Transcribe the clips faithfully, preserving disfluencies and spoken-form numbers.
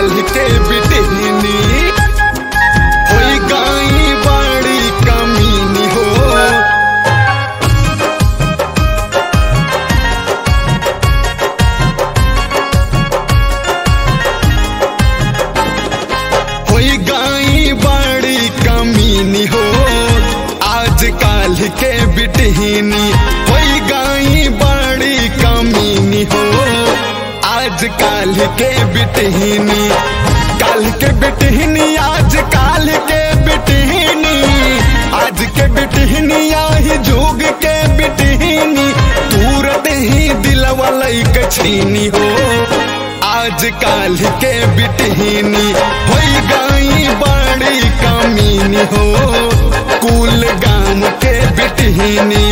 काल के बिटहिनी होई गाई बड़ी कमीनी हो। होई गाई बड़ी कमीनी हो आज काल के बिटहिनी होई गाई बड़ी कमीनी हो आज काल के बिटहिनी। काल के बिटहिनी आज काल के बिटहिनी आज के बिटहिनी आही जुग के बिटहिनी तुरत ही दिलवा लइक छीनी हो आज काल के बिटहिनी होई गाई बड़ी कमीनी हो कुल गाम के बिटहिनी।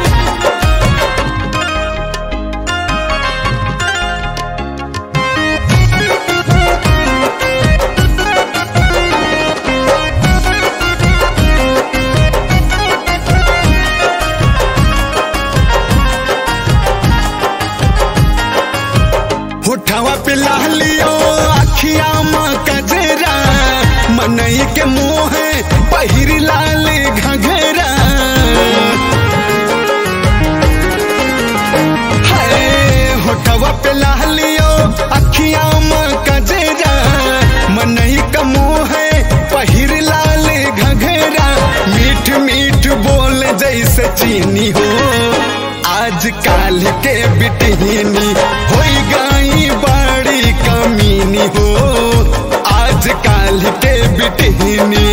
होठवा पे लालियो अखिया माँ कजरा मनई के मुँह पहिर लाल घघरा। हाय होठवा पे लालियो अखिया माँ कजरा मनई के मुँह पहिर लाल घघरा। मीठ मीठ बोल जैसे चीनी हो आज काल के बिटहिनी होई गाई बड़ी कमीनी हो आज काल के बिटहिनी।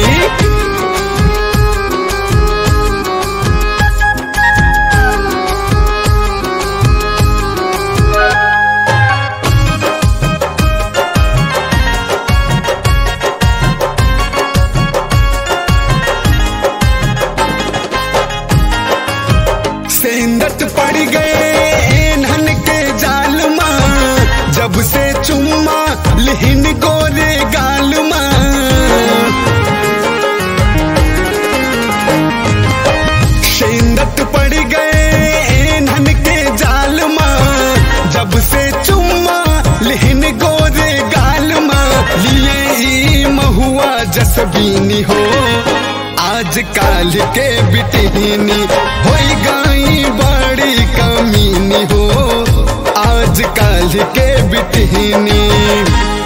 सेंदत पड़ गए नन के जाल माँ जब से चुम्मा लिहिन गोरे गाल माँ। सेंदत पड़ गए नन के जाल माँ जब से चुम्मा लिहिन गोरे गाल माँ। लिए ही महुआ जसबीनी हो आज काल के बिटहिनी होई गाई बड़ी कमीनी हो आज काल के बिटहिनी।